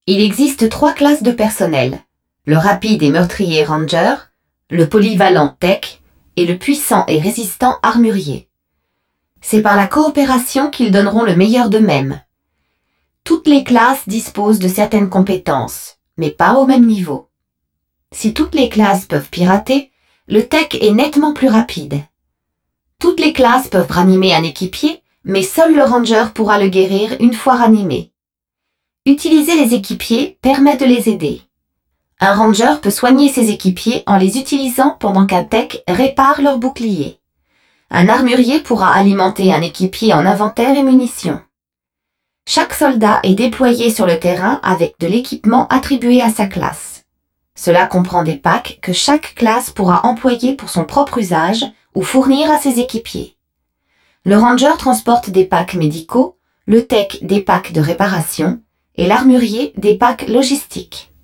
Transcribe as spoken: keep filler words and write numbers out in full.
Il existe trois classes de personnel. Le rapide et meurtrier ranger, le polyvalent tech et le puissant et résistant armurier. C'est par la coopération qu'ils donneront le meilleur d'eux-mêmes. Toutes les classes disposent de certaines compétences, mais pas au même niveau. Si toutes les classes peuvent pirater, le tech est nettement plus rapide. Toutes les classes peuvent ranimer un équipier, mais seul le ranger pourra le guérir une fois ranimé. Utiliser les équipiers permet de les aider. Un ranger peut soigner ses équipiers en les utilisant pendant qu'un tech répare leur bouclier. Un armurier pourra alimenter un équipier en inventaire et munitions. Chaque soldat est déployé sur le terrain avec de l'équipement attribué à sa classe. Cela comprend des packs que chaque classe pourra employer pour son propre usage ou fournir à ses équipiers. Le ranger transporte des packs médicaux, le tech des packs de réparation et l'armurier des packs logistiques.